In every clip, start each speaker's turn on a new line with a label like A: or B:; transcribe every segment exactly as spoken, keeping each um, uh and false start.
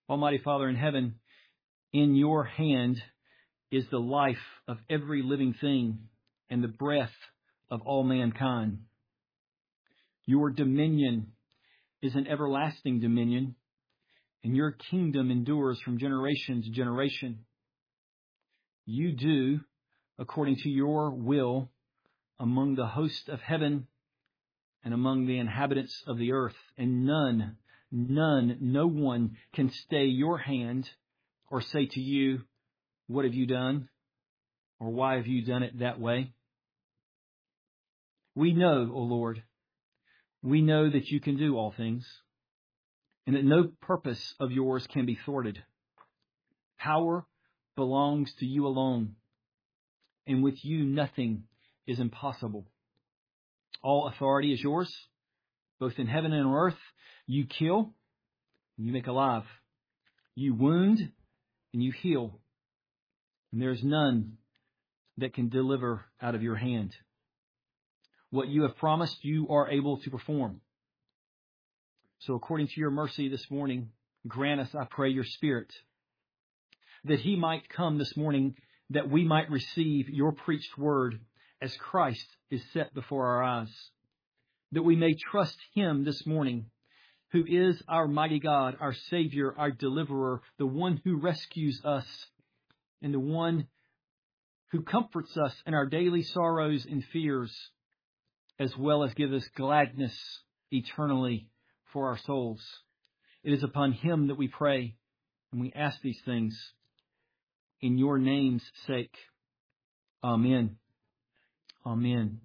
A: Almighty Father in heaven, in your hand is the life of every living thing and the breath of all mankind. Your dominion is an everlasting dominion, and your kingdom endures from generation to generation. You do according to your will among the host of heaven and among the inhabitants of the earth, and none, none, no one can stay your hand or say to you, what have you done? Or why have you done it that way? We know, O Lord, we know that you can do all things, and that no purpose of yours can be thwarted. Power belongs to you alone, and with you nothing is impossible. All authority is yours, both in heaven and on earth. You kill, and you make alive. You wound, and you heal. And there is none that can deliver out of your hand. What you have promised, you are able to perform. So according to your mercy this morning, grant us, I pray, your Spirit, that He might come this morning, that we might receive your preached word as Christ is set before our eyes, that we may trust Him this morning, who is our mighty God, our Savior, our Deliverer, the one who rescues us, and the one who comforts us in our daily sorrows and fears, as well as gives us gladness eternally for our souls. It is upon Him that we pray, and we ask these things in your name's sake. Amen. Amen.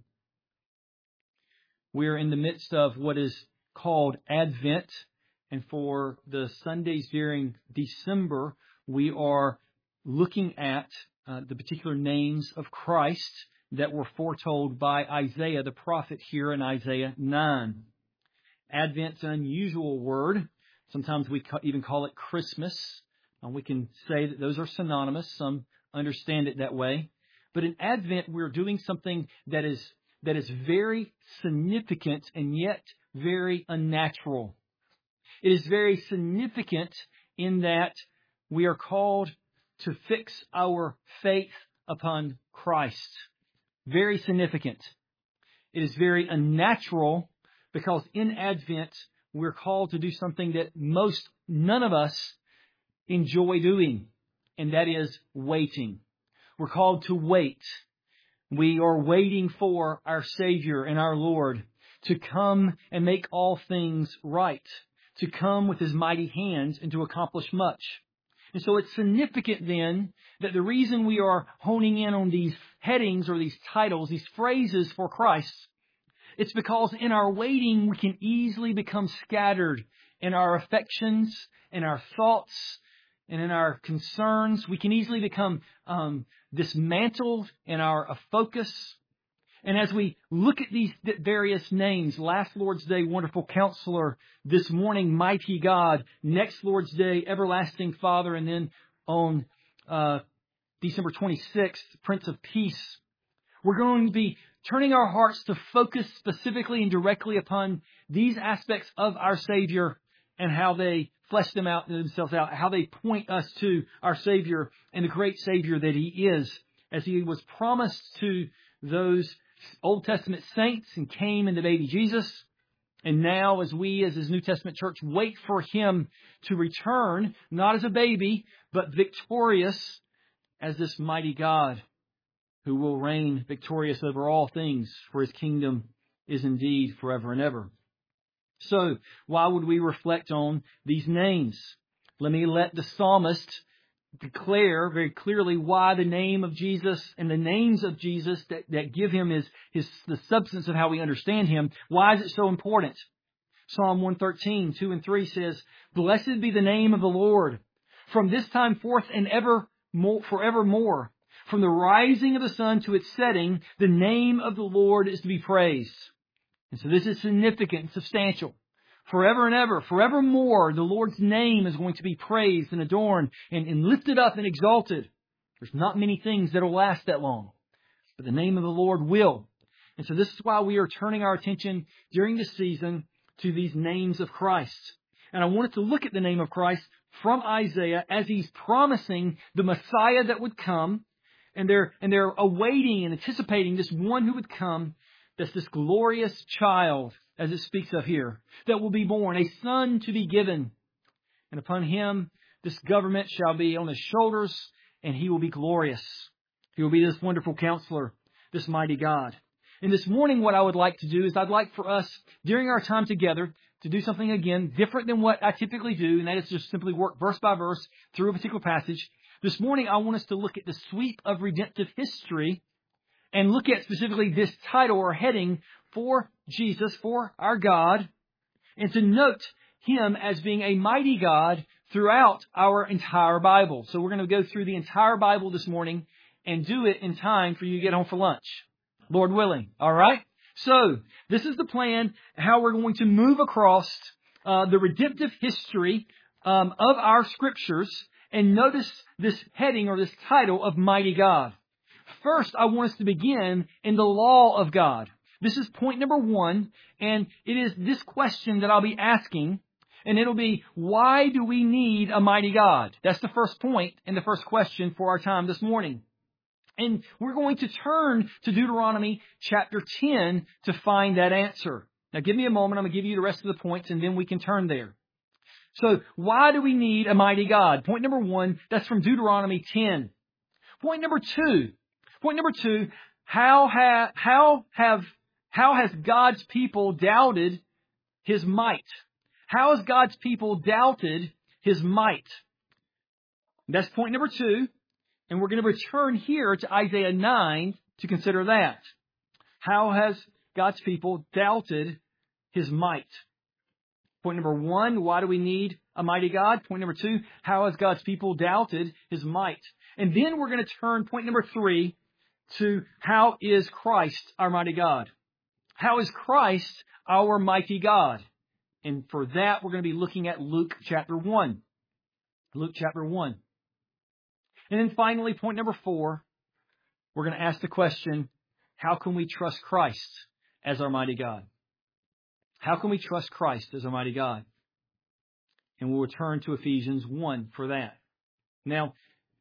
A: We are in the midst of what is called Advent, and for the Sundays during December, we are looking at uh, the particular names of Christ that were foretold by Isaiah the prophet here in Isaiah nine. Advent's an unusual word. Sometimes we even call it Christmas. Uh, we can say that those are synonymous. Some understand it that way. But in Advent, we're doing something that is that is very significant and yet very unnatural. It is very significant in that we are called to fix our faith upon Christ. Very significant. It is very unnatural because in Advent, we're called to do something that most, none of us enjoy doing, and that is waiting. We're called to wait. We are waiting for our Savior and our Lord to come and make all things right, to come with His mighty hands and to accomplish much. And so it's significant then that the reason we are honing in on these headings or these titles, these phrases for Christ, it's because in our waiting we can easily become scattered in our affections, in our thoughts, and in our concerns. We can easily become um, dismantled in our uh, focus. And as we look at these various names, last Lord's Day, Wonderful Counselor, this morning, Mighty God, next Lord's Day, Everlasting Father, and then on uh, December twenty-sixth, Prince of Peace, we're going to be turning our hearts to focus specifically and directly upon these aspects of our Savior and how they flesh them out themselves out, how they point us to our Savior and the great Savior that He is, as He was promised to those Old Testament saints and came in the baby Jesus. And now as we as His New Testament church wait for Him to return, not as a baby, but victorious as this mighty God who will reign victorious over all things, for His kingdom is indeed forever and ever. So, why would we reflect on these names? Let me let the psalmist declare very clearly why the name of Jesus and the names of Jesus that, that give Him his, his the substance of how we understand Him. Why is it so important? Psalm one thirteen, two and three says, "Blessed be the name of the Lord, from this time forth and ever more, forevermore. From the rising of the sun to its setting, the name of the Lord is to be praised." And so this is significant and substantial. Forever and ever, forevermore, the Lord's name is going to be praised and adorned and, and lifted up and exalted. There's not many things that will last that long, but the name of the Lord will. And so this is why we are turning our attention during this season to these names of Christ. And I wanted to look at the name of Christ from Isaiah as he's promising the Messiah that would come. And they're, and they're awaiting and anticipating this one who would come. That's this glorious child, as it speaks of here, that will be born, a son to be given. And upon him, this government shall be on his shoulders, and he will be glorious. He will be this wonderful counselor, this mighty God. And this morning, what I would like to do is I'd like for us, during our time together, to do something again different than what I typically do, and that is just simply work verse by verse through a particular passage. This morning, I want us to look at the sweep of redemptive history and look at specifically this title or heading for Jesus, for our God, and to note Him as being a mighty God throughout our entire Bible. So we're going to go through the entire Bible this morning and do it in time for you to get home for lunch, Lord willing. All right? So this is the plan, how we're going to move across uh, the redemptive history um, of our Scriptures. And notice this heading or this title of Mighty God. First, I want us to begin in the law of God. This is point number one, and it is this question that I'll be asking, and it'll be, why do we need a mighty God? That's the first point and the first question for our time this morning. And we're going to turn to Deuteronomy chapter ten to find that answer. Now, give me a moment. I'm going to give you the rest of the points, and then we can turn there. So, why do we need a mighty God? Point number one, that's from Deuteronomy ten. Point number two, point number two, how have, how have, how has God's people doubted His might? How has God's people doubted His might? That's point number two. And we're going to return here to Isaiah nine to consider that. How has God's people doubted His might? Point number one, why do we need a mighty God? Point number two, how has God's people doubted His might? And then we're going to turn, point number three, to how is Christ our mighty God? How is Christ our mighty God? And for that, we're going to be looking at Luke chapter one. Luke chapter one. And then finally, point number four, we're going to ask the question, how can we trust Christ as our mighty God? How can we trust Christ as our mighty God? And we'll return to Ephesians one for that. Now,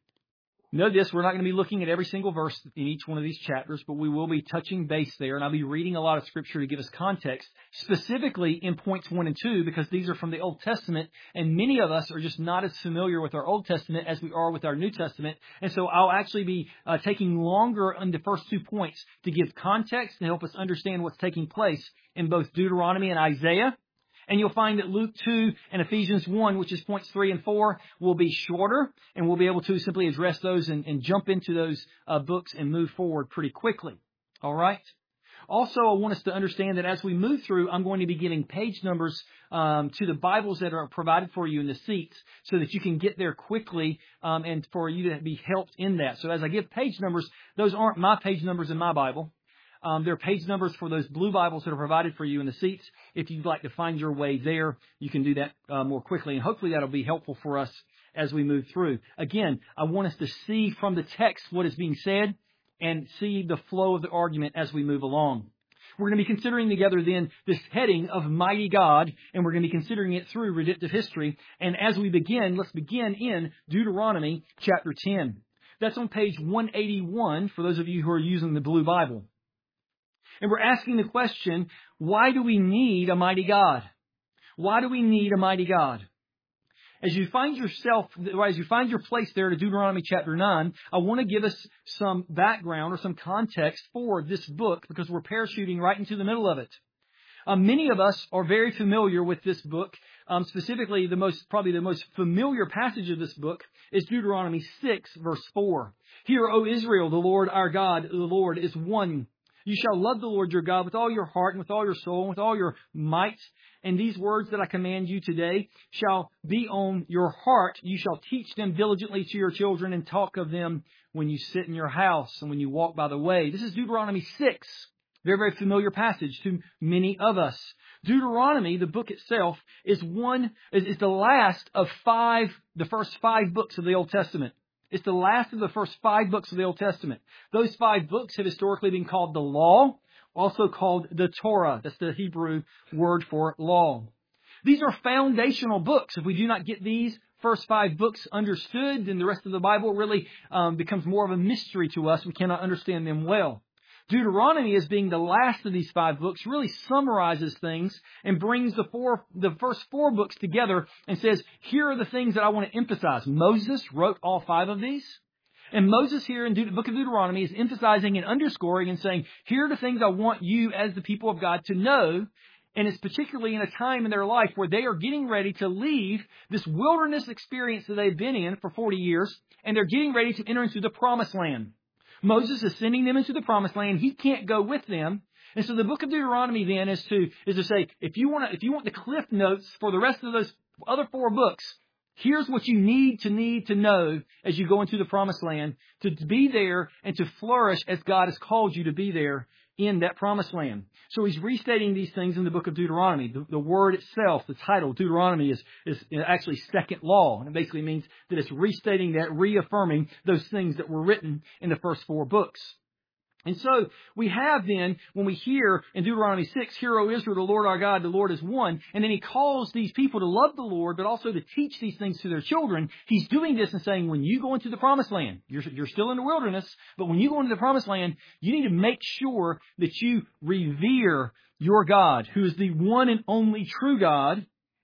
A: know this, we're not going to be looking at every single verse in each one of these chapters, but we will be touching base there, and I'll be reading a lot of Scripture to give us context, specifically in points one and two, because these are from the Old Testament, and many of us are just not as familiar with our Old Testament as we are with our New Testament, and so I'll actually be uh, taking longer on the first two points to give context and help us understand what's taking place in both Deuteronomy and Isaiah. And you'll find that Luke two and Ephesians one, which is points three and four, will be shorter, and we'll be able to simply address those and, and jump into those uh, books and move forward pretty quickly. All right? Also, I want us to understand that as we move through, I'm going to be giving page numbers um, to the Bibles that are provided for you in the seats so that you can get there quickly um, and for you to be helped in that. So as I give page numbers, those aren't my page numbers in my Bible. Um, there are page numbers for those blue Bibles that are provided for you in the seats. If you'd like to find your way there, you can do that uh, more quickly. And hopefully that'll be helpful for us as we move through. Again, I want us to see from the text what is being said and see the flow of the argument as we move along. We're going to be considering together then this heading of Mighty God, and we're going to be considering it through redemptive history. And as we begin, let's begin in Deuteronomy chapter ten. That's on page one eighty-one for those of you who are using the blue Bible. And we're asking the question, why do we need a mighty God? Why do we need a mighty God? As you find yourself, as you find your place there to Deuteronomy chapter nine, I want to give us some background or some context for this book because we're parachuting right into the middle of it. Um, many of us are very familiar with this book. Um, specifically, the most, probably the most familiar passage of this book is Deuteronomy six, verse four. Hear, O Israel, the Lord our God, the Lord is one. You shall love the Lord your God with all your heart and with all your soul and with all your might. And these words that I command you today shall be on your heart. You shall teach them diligently to your children and talk of them when you sit in your house and when you walk by the way. This is Deuteronomy six. Very, very familiar passage to many of us. Deuteronomy, the book itself, is one, is, is the last of five, the first five books of the Old Testament. It's the last of the first five books of the Old Testament. Those five books have historically been called the Law, also called the Torah. That's the Hebrew word for law. These are foundational books. If we do not get these first five books understood, then the rest of the Bible really um, becomes more of a mystery to us. We cannot understand them well. Deuteronomy, as being the last of these five books, really summarizes things and brings the four, the first four books together and says, here are the things that I want to emphasize. Moses wrote all five of these. And Moses here in the book of Deuteronomy is emphasizing and underscoring and saying, here are the things I want you as the people of God to know. And it's particularly in a time in their life where they are getting ready to leave this wilderness experience that they've been in for forty years, and they're getting ready to enter into the promised land. Moses is sending them into the promised land. He can't go with them. And so the book of Deuteronomy then is to, is to say, if you want to, if you want the cliff notes for the rest of those other four books, here's what you need to need to know as you go into the promised land, to be there and to flourish as God has called you to be there in that promised land. So he's restating these things in the book of Deuteronomy. The, the word itself, the title, Deuteronomy, is, is actually second law. And it basically means that it's restating that, reaffirming those things that were written in the first four books. And so we have then, when we hear in Deuteronomy six, hear, O Israel, the Lord our God, the Lord is one. And then he calls these people to love the Lord, but also to teach these things to their children. He's doing this and saying, when you go into the promised land, you're, you're still in the wilderness, but when you go into the promised land, you need to make sure that you revere your God, who is the one and only true God.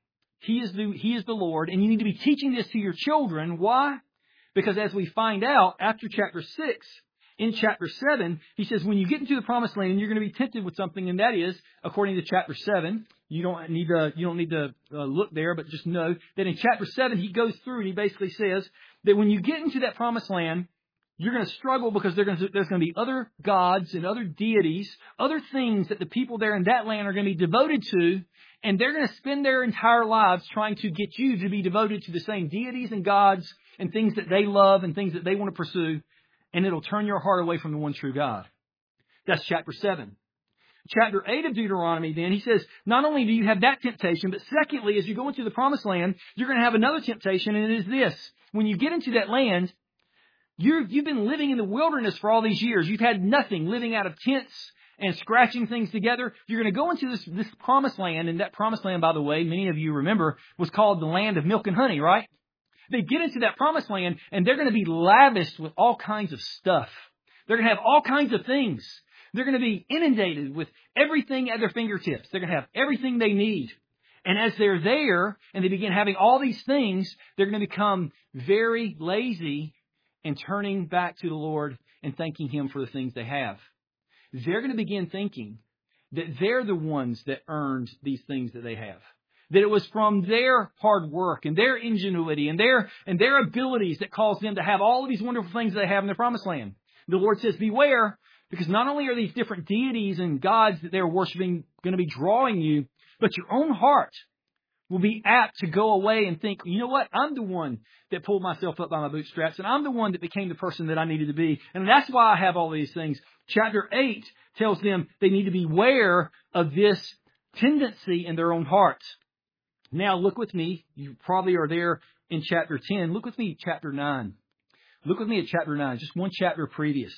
A: He is the, he is the Lord. And you need to be teaching this to your children. Why? Because as we find out after chapter six, in chapter seven, he says, when you get into the promised land, you're going to be tempted with something, and that is, according to chapter seven, you don't need to, you don't need to uh, look there, but just know that in chapter seven, he goes through and he basically says that when you get into that promised land, you're going to struggle because there's going to, there's going to be other gods and other deities, other things that the people there in that land are going to be devoted to, and they're going to spend their entire lives trying to get you to be devoted to the same deities and gods and things that they love and things that they want to pursue. And it'll turn your heart away from the one true God. That's chapter seven. Chapter eight of Deuteronomy, then, he says, not only do you have that temptation, but secondly, as you go into the promised land, you're going to have another temptation, and it is this. When you get into that land, you've, you've been living in the wilderness for all these years. You've had nothing, living out of tents and scratching things together. You're going to go into this, this promised land, and that promised land, by the way, many of you remember, was called the land of milk and honey, right? They get into that promised land, and they're going to be lavished with all kinds of stuff. They're going to have all kinds of things. They're going to be inundated with everything at their fingertips. They're going to have everything they need. And as they're there, and they begin having all these things, they're going to become very lazy and turning back to the Lord and thanking Him for the things they have. They're going to begin thinking that they're the ones that earned these things that they have. That it was from their hard work and their ingenuity and their and their abilities that caused them to have all of these wonderful things they have in the promised land. The Lord says, beware, because not only are these different deities and gods that they're worshiping going to be drawing you, but your own heart will be apt to go away and think, you know what, I'm the one that pulled myself up by my bootstraps, and I'm the one that became the person that I needed to be. And that's why I have all these things. Chapter eight tells them they need to beware of this tendency in their own hearts. Now, look with me. You probably are there in chapter ten. Look with me at chapter nine. Look with me at chapter nine, just one chapter previous.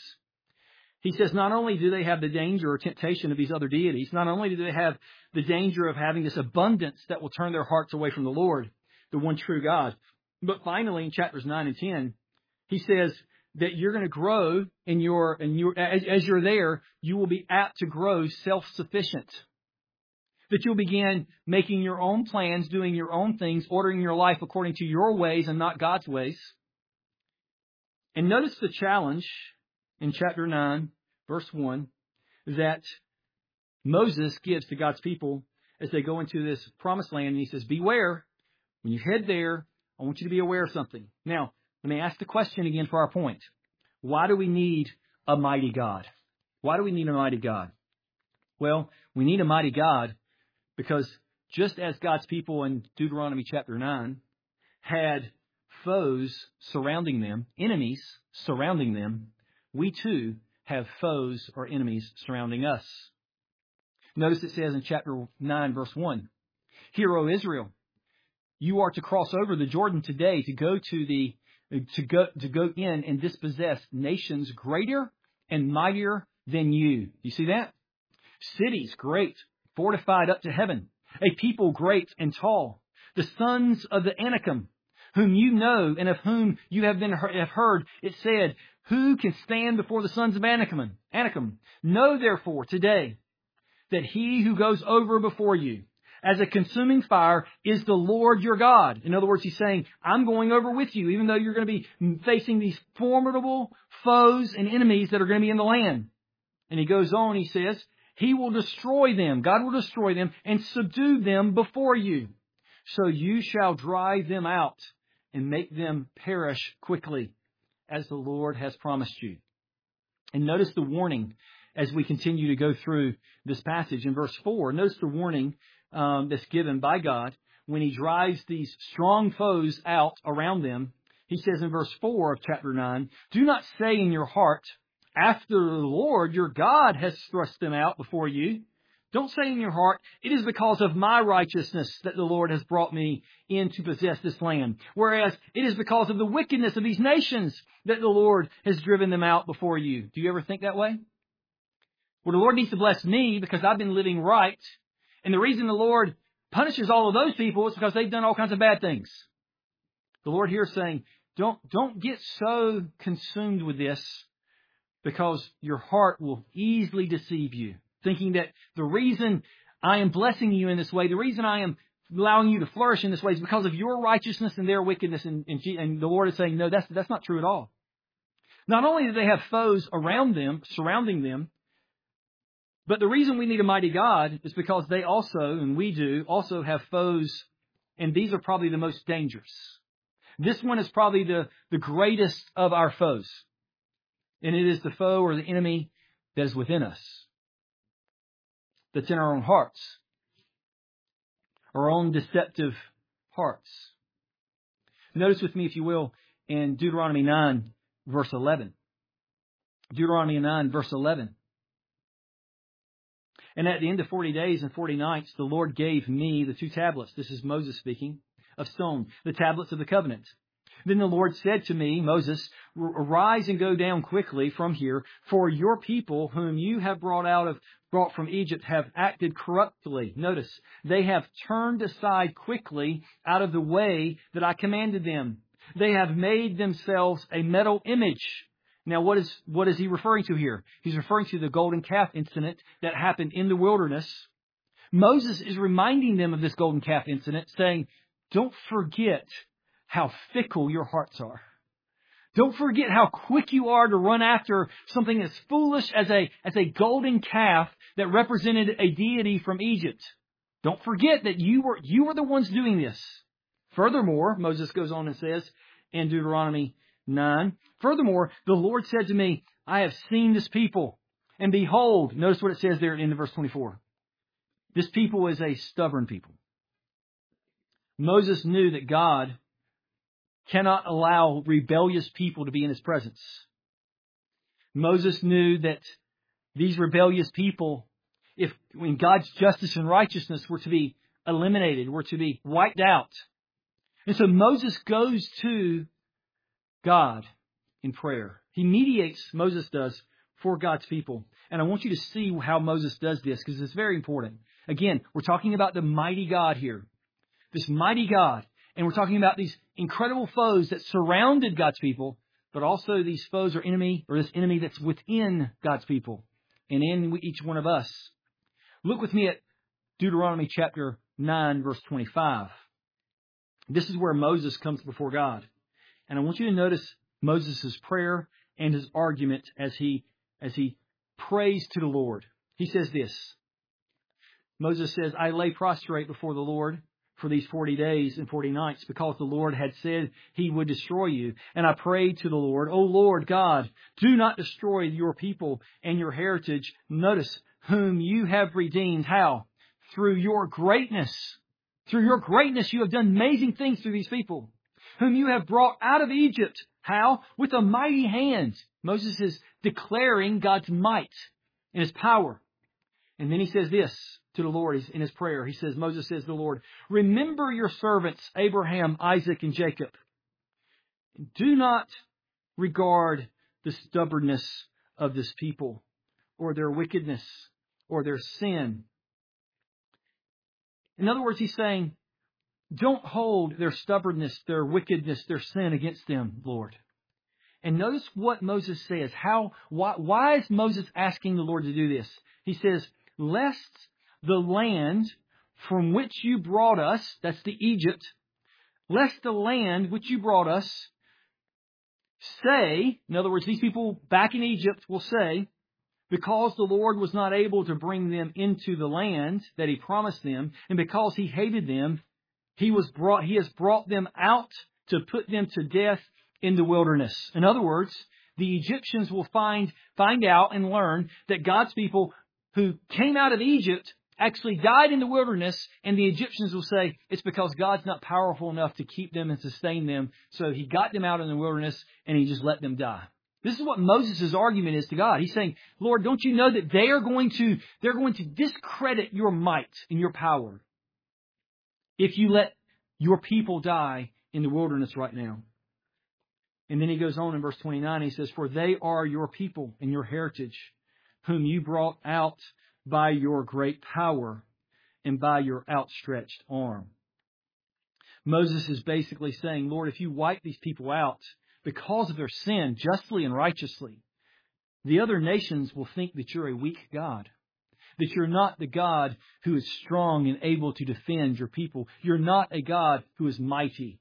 A: He says not only do they have the danger or temptation of these other deities, not only do they have the danger of having this abundance that will turn their hearts away from the Lord, the one true God, but finally in chapters nine and ten, he says that you're going to grow in your, in your as, as you're there, you will be apt to grow self-sufficient. That you'll begin making your own plans, doing your own things, ordering your life according to your ways and not God's ways. And notice the challenge in chapter nine, verse one, that Moses gives to God's people as they go into this promised land. And he says, beware, when you head there, I want you to be aware of something. Now, let me ask the question again for our point. Why do we need a mighty God? Why do we need a mighty God? Well, we need a mighty God because just as God's people in Deuteronomy chapter nine had foes surrounding them, enemies surrounding them, we too have foes or enemies surrounding us. Notice it says in chapter nine, verse one, Hear, O Israel, you are to cross over the Jordan today to go to the to go to go in and dispossess nations greater and mightier than you. You see that? Cities great, fortified up to heaven, a people great and tall, the sons of the Anakim, whom you know and of whom you have been have heard, it said, who can stand before the sons of Anakim? Anakim. Know therefore today that he who goes over before you as a consuming fire is the Lord your God. In other words, he's saying, I'm going over with you, even though you're going to be facing these formidable foes and enemies that are going to be in the land. And he goes on, he says, he will destroy them. God will destroy them and subdue them before you. So you shall drive them out and make them perish quickly, as the Lord has promised you. And notice the warning as we continue to go through this passage. In verse four, notice the warning um, that's given by God when he drives these strong foes out around them. He says in verse four of chapter nine, do not say in your heart, after the Lord your God has thrust them out before you. Don't say in your heart, it is because of my righteousness that the Lord has brought me in to possess this land. Whereas it is because of the wickedness of these nations that the Lord has driven them out before you. Do you ever think that way? Well, the Lord needs to bless me because I've been living right. And the reason the Lord punishes all of those people is because they've done all kinds of bad things. The Lord here is saying, don't, don't get so consumed with this because your heart will easily deceive you. Thinking that the reason I am blessing you in this way, the reason I am allowing you to flourish in this way is because of your righteousness and their wickedness. And, and, and the Lord is saying, no, that's, that's not true at all. Not only do they have foes around them, surrounding them, but the reason we need a mighty God is because they also, and we do, also have foes, and these are probably the most dangerous. This one is probably the, the greatest of our foes. And it is the foe or the enemy that is within us. That's in our own hearts. Our own deceptive hearts. Notice with me, if you will, in Deuteronomy nine, verse eleven. Deuteronomy nine, verse eleven. And at the end of forty days and forty nights, the Lord gave me the two tablets. This is Moses speaking, of stone, the tablets of the covenant. Then the Lord said to me, Moses, arise and go down quickly from here, for your people whom you have brought out of brought from Egypt have acted corruptly. Notice, they have turned aside quickly out of the way that I commanded them. They have made themselves a metal image. Now, what is what is he referring to here? He's referring to the golden calf incident that happened in the wilderness. Moses is reminding them of this golden calf incident, saying, don't forget how fickle your hearts are. Don't forget how quick you are to run after something as foolish as a, as a golden calf that represented a deity from Egypt. Don't forget that you were, you were the ones doing this. Furthermore, Moses goes on and says in Deuteronomy nine, furthermore, the Lord said to me, I have seen this people, and behold, notice what it says there in verse twenty-four. This people is a stubborn people. Moses knew that God cannot allow rebellious people to be in his presence. Moses knew that these rebellious people, if when God's justice and righteousness were to be eliminated, were to be wiped out. And so Moses goes to God in prayer. He mediates, Moses does, for God's people. And I want you to see how Moses does this because it's very important. Again, we're talking about the mighty God here. This mighty God. And we're talking about these incredible foes that surrounded God's people, but also these foes are enemy, or this enemy that's within God's people and in each one of us. Look with me at Deuteronomy chapter nine, verse twenty-five. This is where Moses comes before God. And I want you to notice Moses' prayer and his argument as he, as he prays to the Lord. He says this. Moses says, I lay prostrate before the Lord for these forty days and forty nights, because the Lord had said he would destroy you. And I prayed to the Lord, O Lord God, do not destroy your people and your heritage. Notice, whom you have redeemed. How? Through your greatness. Through your greatness you have done amazing things through these people. Whom you have brought out of Egypt. How? With a mighty hand. Moses is declaring God's might and his power. And then he says this to the Lord in his prayer. He says, Moses says to the Lord, remember your servants, Abraham, Isaac, and Jacob. Do not regard the stubbornness of this people or their wickedness or their sin. In other words, he's saying, don't hold their stubbornness, their wickedness, their sin against them, Lord. And notice what Moses says. How, why, why is Moses asking the Lord to do this? He says, lest the land from which you brought us, that's the Egypt, lest the land which you brought us say, in other words, these people back in Egypt will say, because the Lord was not able to bring them into the land that He promised them, and because He hated them, He was brought, He has brought them out to put them to death in the wilderness. In other words, the Egyptians will find, find out and learn that God's people who came out of Egypt actually died in the wilderness, and the Egyptians will say, it's because God's not powerful enough to keep them and sustain them, so He got them out in the wilderness and He just let them die. This is what Moses' argument is to God. He's saying, Lord, don't you know that they are going to, they're going to discredit your might and your power if you let your people die in the wilderness right now? And then he goes on in verse twenty-nine, he says, for they are your people and your heritage, whom you brought out by your great power and by your outstretched arm. Moses is basically saying, Lord, if you wipe these people out because of their sin, justly and righteously, the other nations will think that you're a weak God, that you're not the God who is strong and able to defend your people. You're not a God who is mighty.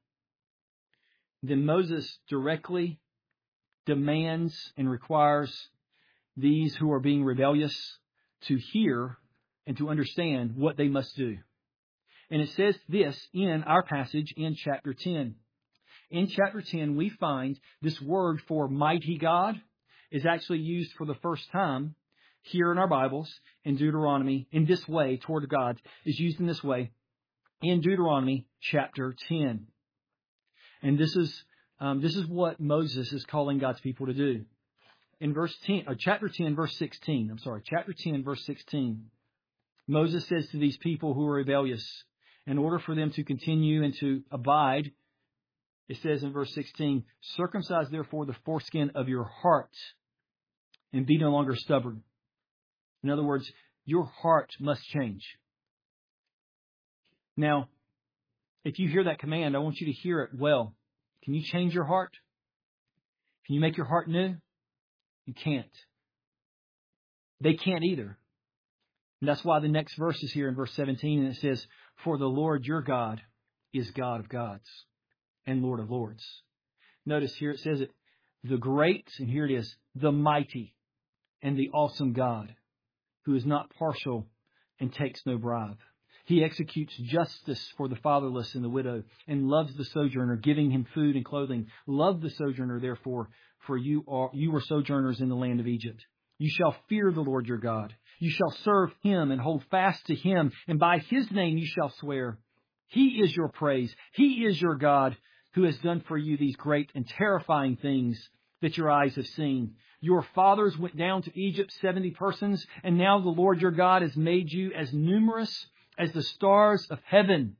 A: Then Moses directly demands and requires these who are being rebellious to hear and to understand what they must do. And it says this in our passage in chapter ten. In chapter ten, we find this word for mighty God is actually used for the first time here in our Bibles in Deuteronomy in this way toward God, is used in this way in Deuteronomy chapter ten. And this is um, this is what Moses is calling God's people to do. In verse ten, or chapter ten, verse sixteen. I'm sorry, chapter ten, verse sixteen. Moses says to these people who are rebellious, in order for them to continue and to abide, it says in verse sixteen, circumcise therefore the foreskin of your heart and be no longer stubborn. In other words, your heart must change. Now, if you hear that command, I want you to hear it well. Can you change your heart? Can you make your heart new? You can't. They can't either. And that's why the next verse is here in verse seventeen, and it says, for the Lord your God is God of gods and Lord of lords. Notice here it says it, the great, and here it is, the mighty and the awesome God, who is not partial and takes no bribe. He executes justice for the fatherless and the widow and loves the sojourner, giving him food and clothing. Love the sojourner, therefore, for you are you were sojourners in the land of Egypt. You shall fear the Lord your God. You shall serve Him and hold fast to Him, and by His name you shall swear. He is your praise. He is your God, who has done for you these great and terrifying things that your eyes have seen. Your fathers went down to Egypt, seventy persons, and now the Lord your God has made you as numerous as the stars of heaven.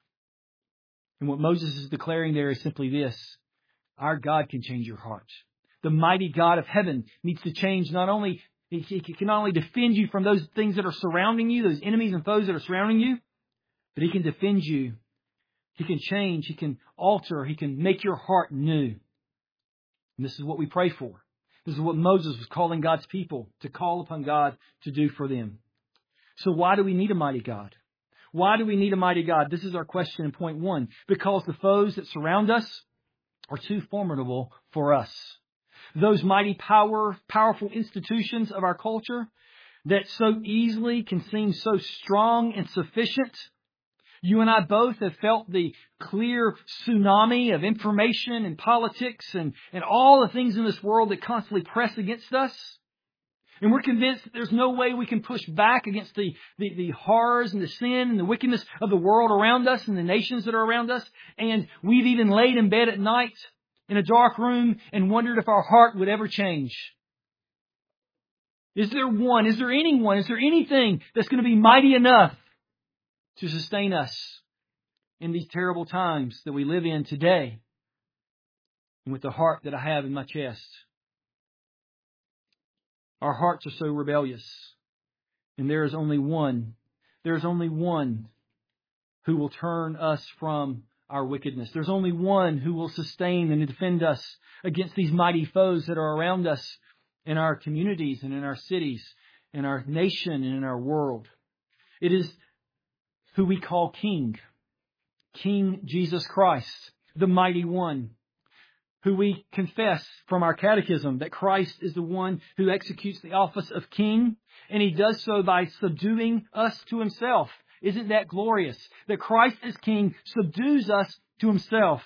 A: And what Moses is declaring there is simply this: our God can change your heart. The mighty God of heaven needs to change not only, He can not only defend you from those things that are surrounding you, those enemies and foes that are surrounding you, but He can defend you. He can change. He can alter. He can make your heart new. And this is what we pray for. This is what Moses was calling God's people to call upon God to do for them. So why do we need a mighty God? Why do we need a mighty God? This is our question in point one. Because the foes that surround us are too formidable for us. Those mighty power, powerful institutions of our culture that so easily can seem so strong and sufficient. You and I both have felt the clear tsunami of information and politics and, and all the things in this world that constantly press against us. And we're convinced that there's no way we can push back against the, the, the horrors and the sin and the wickedness of the world around us and the nations that are around us. And we've even laid in bed at night in a dark room and wondered if our heart would ever change. Is there one? Is there anyone? Is there anything that's going to be mighty enough to sustain us in these terrible times that we live in today? And with the heart that I have in my chest, our hearts are so rebellious. And there is only one. There is only one who will turn us from our wickedness. There's only one who will sustain and defend us against these mighty foes that are around us in our communities and in our cities, in our nation and in our world. It is who we call King. King Jesus Christ, the mighty one, who we confess from our catechism that Christ is the one who executes the office of King, and He does so by subduing us to Himself. Isn't that glorious? That Christ as King subdues us to Himself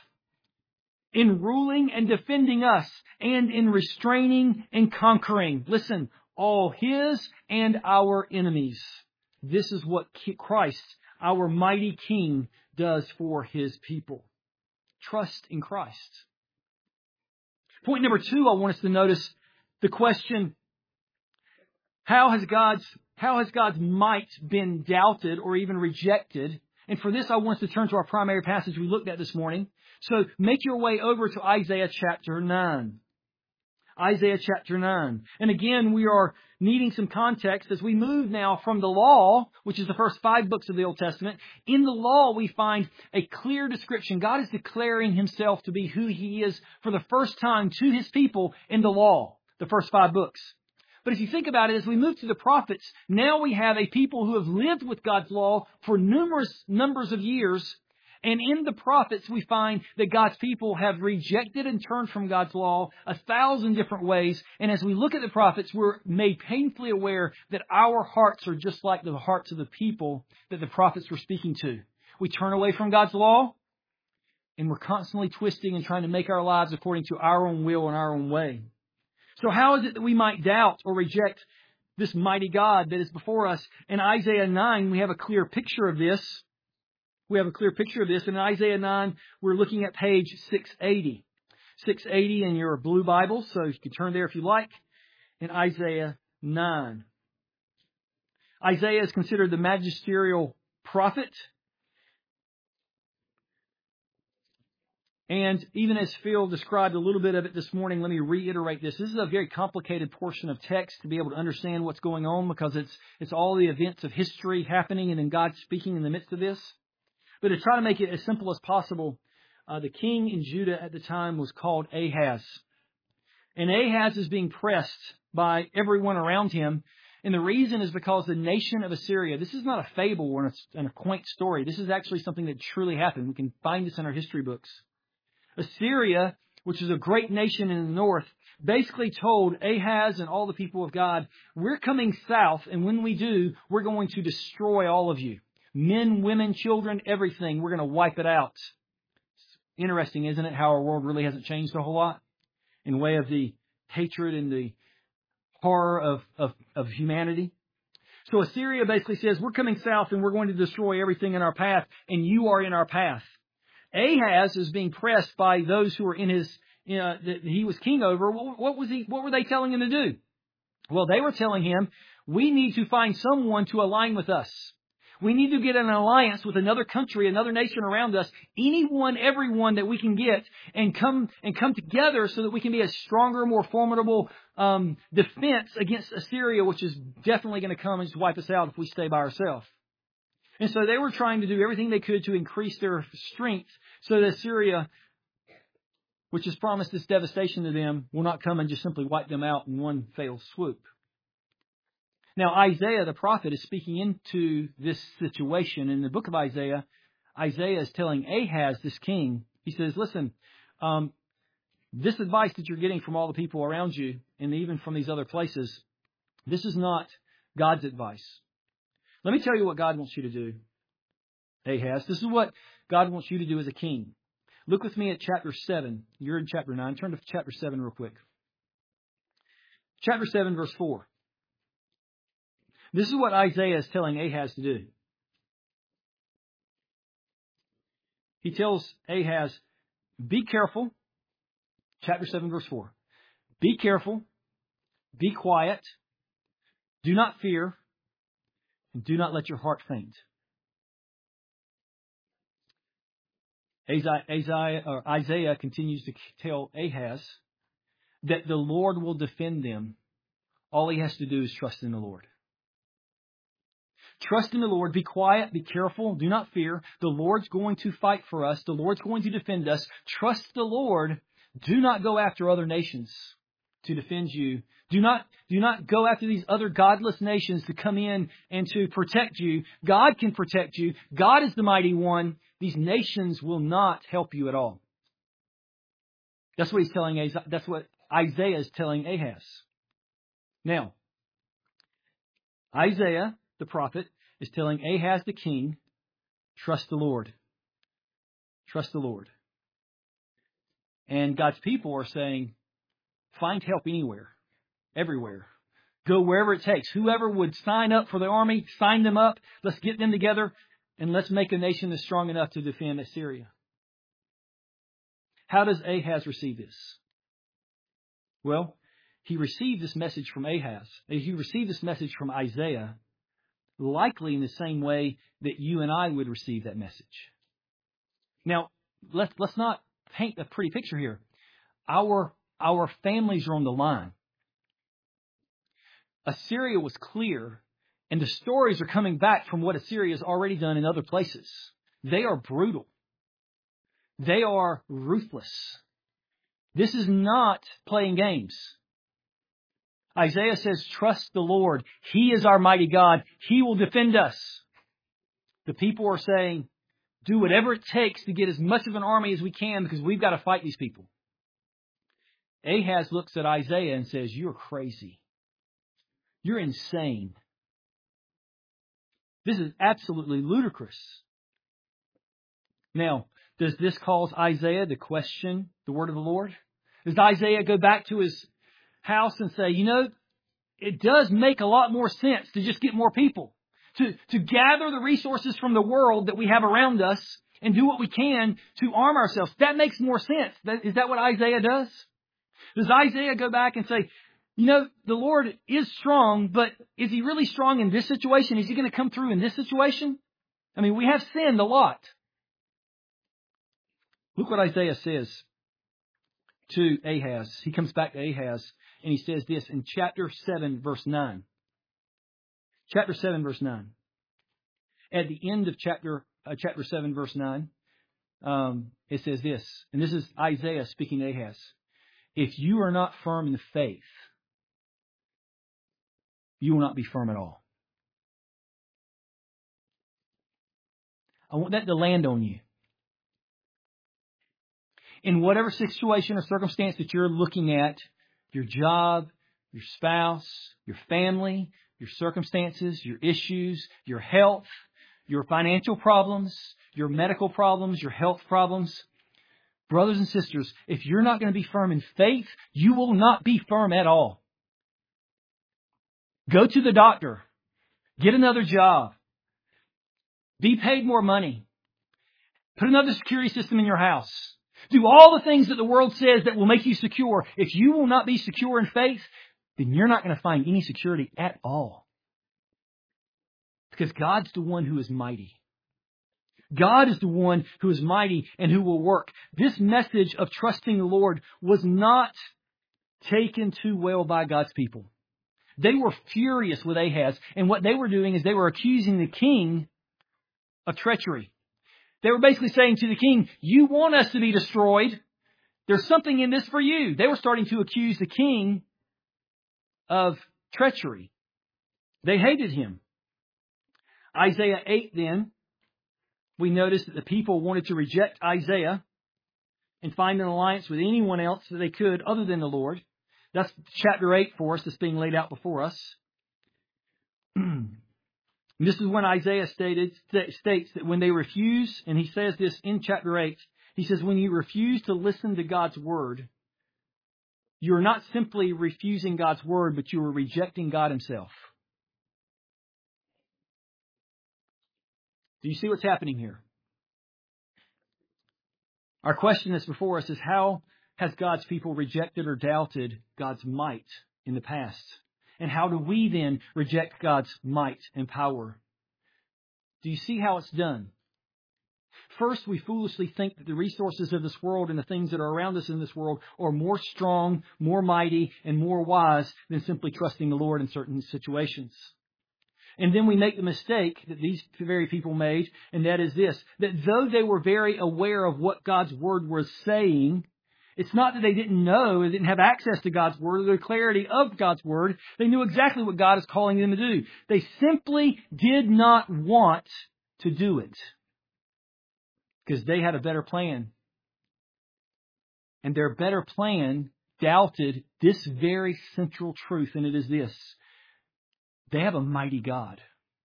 A: in ruling and defending us and in restraining and conquering. Listen, all His and our enemies. This is what Christ, our mighty King, does for His people. Trust in Christ. Point number two, I want us to notice the question, how has God's How has God's might been doubted or even rejected? And for this, I want us to turn to our primary passage we looked at this morning. So make your way over to Isaiah chapter nine. Isaiah chapter nine. And again, we are needing some context as we move now from the law, which is the first five books of the Old Testament. In the law, we find a clear description. God is declaring Himself to be who He is for the first time to His people in the law, the first five books. But if you think about it, as we move to the prophets, now we have a people who have lived with God's law for numerous numbers of years. And in the prophets, we find that God's people have rejected and turned from God's law a thousand different ways. And as we look at the prophets, we're made painfully aware that our hearts are just like the hearts of the people that the prophets were speaking to. We turn away from God's law, and we're constantly twisting and trying to make our lives according to our own will and our own way. So how is it that we might doubt or reject this mighty God that is before us? In Isaiah nine, we have a clear picture of this. We have a clear picture of this. In Isaiah nine, we're looking at page six eighty. six eighty in your blue Bible, so you can turn there if you like. In Isaiah nine. Isaiah is considered the magisterial prophet. And even as Phil described a little bit of it this morning, let me reiterate this. This is a very complicated portion of text to be able to understand what's going on because it's it's all the events of history happening and then God speaking in the midst of this. But to try to make it as simple as possible, uh, the king in Judah at the time was called Ahaz. And Ahaz is being pressed by everyone around him. And the reason is because the nation of Assyria, this is not a fable or an, a quaint story. This is actually something that truly happened. We can find this in our history books. Assyria, which is a great nation in the north, basically told Ahaz and all the people of God, we're coming south, and when we do, we're going to destroy all of you. Men, women, children, everything. We're going to wipe it out. Interesting, isn't it, how our world really hasn't changed a whole lot in way of the hatred and the horror of, of, of humanity. So Assyria basically says, we're coming south and we're going to destroy everything in our path, and you are in our path. Ahaz is being pressed by those who are in his, you know, that he was king over. What was he? What were they telling him to do? Well, they were telling him, we need to find someone to align with us. We need to get an alliance with another country, another nation around us, anyone, everyone that we can get, and come and come together so that we can be a stronger, more formidable um, defense against Assyria, which is definitely going to come and just wipe us out if we stay by ourselves. And so they were trying to do everything they could to increase their strength so that Assyria, which has promised this devastation to them, will not come and just simply wipe them out in one fatal swoop. Now, Isaiah, the prophet, is speaking into this situation. In the book of Isaiah, Isaiah is telling Ahaz, this king, he says, listen, um, this advice that you're getting from all the people around you, and even from these other places, this is not God's advice. Let me tell you what God wants you to do, Ahaz. This is what God wants you to do as a king. Look with me at chapter seven. You're in chapter nine. Turn to chapter seven real quick. Chapter seven, verse four. This is what Isaiah is telling Ahaz to do. He tells Ahaz, be careful. Chapter seven, verse four. Be careful. Be quiet. Do not fear. And do not let your heart faint. Isaiah, or Isaiah continues to tell Ahaz that the Lord will defend them. All he has to do is trust in the Lord. Trust in the Lord. Be quiet. Be careful. Do not fear. The Lord's going to fight for us. The Lord's going to defend us. Trust the Lord. Do not go after other nations to defend you. Do not, do not go after these other godless nations to come in and to protect you. God can protect you. God is the mighty one. These nations will not help you at all. That's what he's telling. That's what Isaiah is telling Ahaz. Now, Isaiah, the prophet, is telling Ahaz the king, trust the Lord. Trust the Lord. And God's people are saying, find help anywhere, everywhere. Go wherever it takes. Whoever would sign up for the army, sign them up. Let's get them together and let's make a nation that's strong enough to defend Assyria. How does Ahaz receive this? Well, he received this message from Ahaz. He received this message from Isaiah, likely in the same way that you and I would receive that message. Now, let's let's not paint a pretty picture here. Our our families are on the line. Assyria was clear, and the stories are coming back from what Assyria has already done in other places. They are brutal. They are ruthless. This is not playing games. Isaiah says, trust the Lord. He is our mighty God. He will defend us. The people are saying, do whatever it takes to get as much of an army as we can because we've got to fight these people. Ahaz looks at Isaiah and says, you're crazy. You're insane. This is absolutely ludicrous. Now, does this cause Isaiah to question the word of the Lord? Does Isaiah go back to his house and say, you know, it does make a lot more sense to just get more people, to, to gather the resources from the world that we have around us and do what we can to arm ourselves. That makes more sense. That, is that what Isaiah does? Does Isaiah go back and say, you know, the Lord is strong, but is He really strong in this situation? Is He going to come through in this situation? I mean, we have sinned a lot. Look what Isaiah says to Ahaz. He comes back to Ahaz and he says this in chapter seven, verse nine. Chapter seven, verse nine. At the end of chapter uh, chapter seven, verse nine, um, it says this, and this is Isaiah speaking to Ahaz. If you are not firm in the faith, you will not be firm at all. I want that to land on you. In whatever situation or circumstance that you're looking at, your job, your spouse, your family, your circumstances, your issues, your health, your financial problems, your medical problems, your health problems, brothers and sisters, if you're not going to be firm in faith, you will not be firm at all. Go to the doctor. Get another job. Be paid more money. Put another security system in your house. Do all the things that the world says that will make you secure. If you will not be secure in faith, then you're not going to find any security at all. Because God's the one who is mighty. God is the one who is mighty and who will work. This message of trusting the Lord was not taken too well by God's people. They were furious with Ahaz. And what they were doing is they were accusing the king of treachery. They were basically saying to the king, you want us to be destroyed. There's something in this for you. They were starting to accuse the king of treachery. They hated him. Isaiah eight then, we notice that the people wanted to reject Isaiah and find an alliance with anyone else that they could other than the Lord. That's chapter eight for us that's being laid out before us. This is when Isaiah stated, states that when they refuse, and he says this in chapter eight, he says, when you refuse to listen to God's word, you are not simply refusing God's word, but you are rejecting God Himself. Do you see what's happening here? Our question that's before us is, how has God's people rejected or doubted God's might in the past? And how do we then reject God's might and power? Do you see how it's done? First, we foolishly think that the resources of this world and the things that are around us in this world are more strong, more mighty, and more wise than simply trusting the Lord in certain situations. And then we make the mistake that these very people made, and that is this, that though they were very aware of what God's Word was saying, it's not that they didn't know, they didn't have access to God's Word, or the clarity of God's Word. They knew exactly what God is calling them to do. They simply did not want to do it because they had a better plan. And their better plan doubted this very central truth, and it is this. They have a mighty God.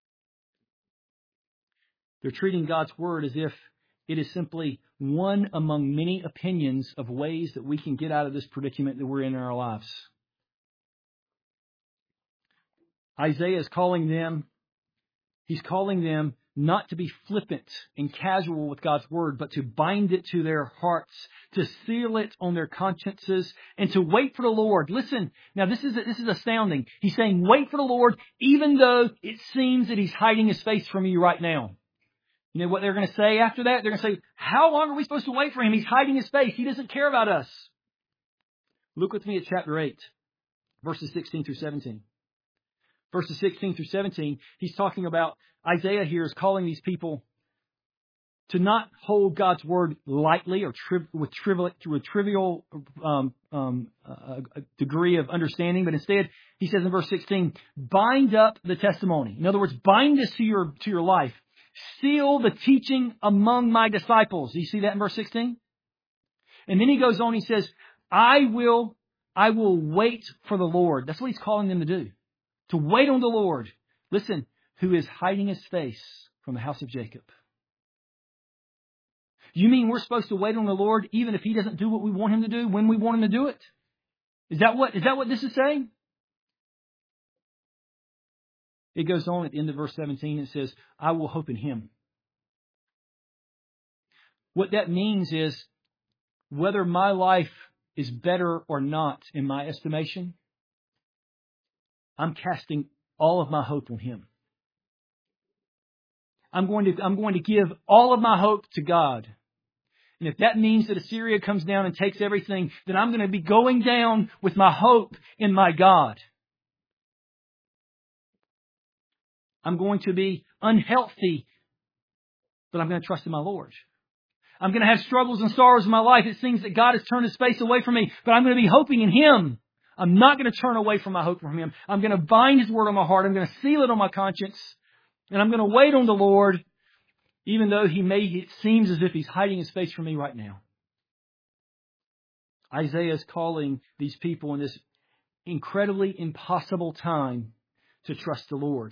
A: They're treating God's Word as if it is simply one among many opinions of ways that we can get out of this predicament that we're in in our lives. Isaiah is calling them, he's calling them not to be flippant and casual with God's Word, but to bind it to their hearts, to seal it on their consciences, and to wait for the Lord. Listen, now this is this is astounding. He's saying, wait for the Lord, even though it seems that He's hiding His face from you right now. You know what they're going to say after that? They're going to say, how long are we supposed to wait for Him? He's hiding His face. He doesn't care about us. Look with me at chapter eight, verses sixteen through seventeen. Verses sixteen through seventeen, he's talking about, Isaiah here is calling these people to not hold God's Word lightly or tri- with trivial, with trivial um, um, uh, a degree of understanding, but instead, he says in verse sixteen, bind up the testimony. In other words, bind this to your to your life. Seal the teaching among my disciples. Do you see that in verse sixteen? And then he goes on, he says, I will, I will wait for the Lord. That's what he's calling them to do. To wait on the Lord. Listen, who is hiding His face from the house of Jacob. You mean we're supposed to wait on the Lord even if He doesn't do what we want Him to do when we want Him to do it? Is that what, is that what this is saying? It goes on at the end of verse seventeen. It says, I will hope in Him. What that means is whether my life is better or not in my estimation, I'm casting all of my hope on Him. I'm going to, I'm going to give all of my hope to God. And if that means that Assyria comes down and takes everything, then I'm going to be going down with my hope in my God. I'm going to be unhealthy, but I'm going to trust in my Lord. I'm going to have struggles and sorrows in my life. It seems that God has turned His face away from me, but I'm going to be hoping in Him. I'm not going to turn away from my hope from Him. I'm going to bind His Word on my heart. I'm going to seal it on my conscience. And I'm going to wait on the Lord, even though He may, it seems as if He's hiding His face from me right now. Isaiah is calling these people in this incredibly impossible time to trust the Lord.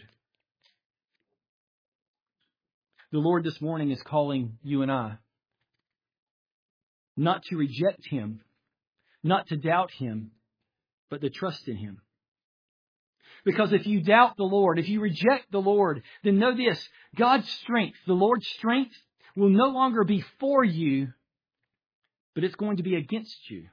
A: The Lord this morning is calling you and I not to reject Him, not to doubt Him, but to trust in Him. Because if you doubt the Lord, if you reject the Lord, then know this, God's strength, the Lord's strength, will no longer be for you, but it's going to be against you.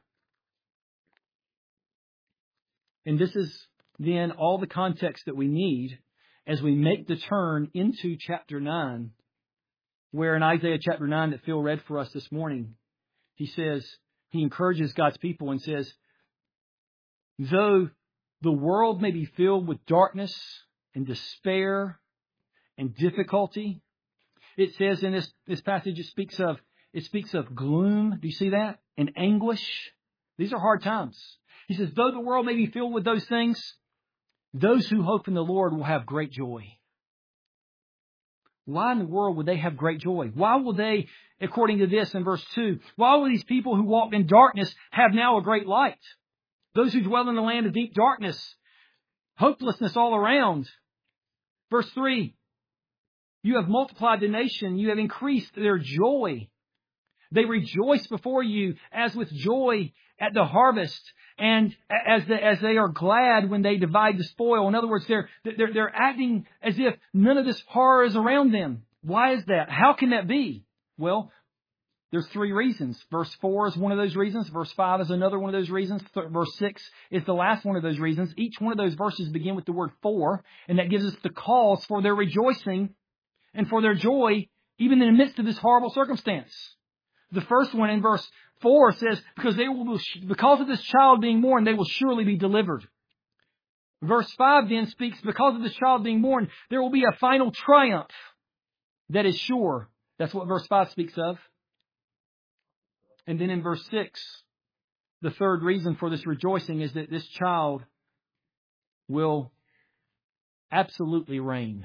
A: And this is then all the context that we need as we make the turn into chapter nine, where in Isaiah chapter nine that Phil read for us this morning, he says, he encourages God's people and says, though the world may be filled with darkness and despair and difficulty, it says in this, this passage, it speaks of, it speaks of gloom. Do you see that? And anguish. These are hard times. He says, though the world may be filled with those things, those who hope in the Lord will have great joy. Why in the world would they have great joy? Why will they, according to this in verse two, why will these people who walked in darkness have now a great light? Those who dwell in the land of deep darkness, hopelessness all around. Verse three, you have multiplied the nation, you have increased their joy. They rejoice before you as with joy at the harvest, and as they, as they are glad when they divide the spoil. In other words, they're, they're, they're acting as if none of this horror is around them. Why is that? How can that be? Well, there's three reasons. Verse four is one of those reasons. Verse five is another one of those reasons. Verse six is the last one of those reasons. Each one of those verses begin with the word for, and that gives us the cause for their rejoicing and for their joy, even in the midst of this horrible circumstance. The first one in verse four says, because they will, because of this child being born, they will surely be delivered. Verse five then speaks, because of this child being born, there will be a final triumph that is sure. That's what verse five speaks of. And then in verse six, the third reason for this rejoicing is that this child will absolutely reign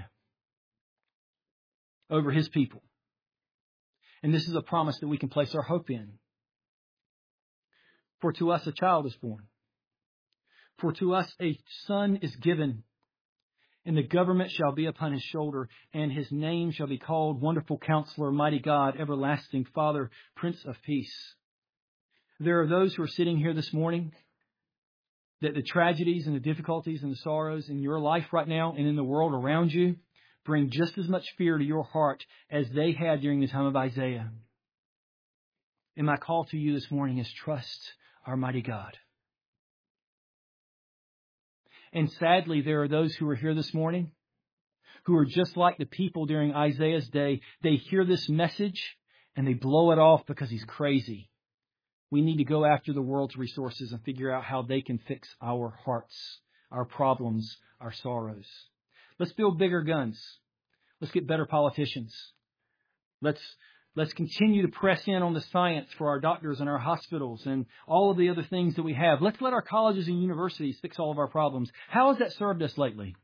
A: over His people. And this is a promise that we can place our hope in. For to us a child is born. For to us a son is given. And the government shall be upon His shoulder, and His name shall be called Wonderful Counselor, Mighty God, Everlasting Father, Prince of Peace. There are those who are sitting here this morning that the tragedies and the difficulties and the sorrows in your life right now and in the world around you bring just as much fear to your heart as they had during the time of Isaiah. And my call to you this morning is trust our mighty God. And sadly, there are those who are here this morning who are just like the people during Isaiah's day. They hear this message and they blow it off because he's crazy. We need to go after the world's resources and figure out how they can fix our hearts, our problems, our sorrows. Let's build bigger guns. Let's get better politicians. Let's Let's continue to press in on the science for our doctors and our hospitals and all of the other things that we have. Let's let our colleges and universities fix all of our problems. How has that served us lately?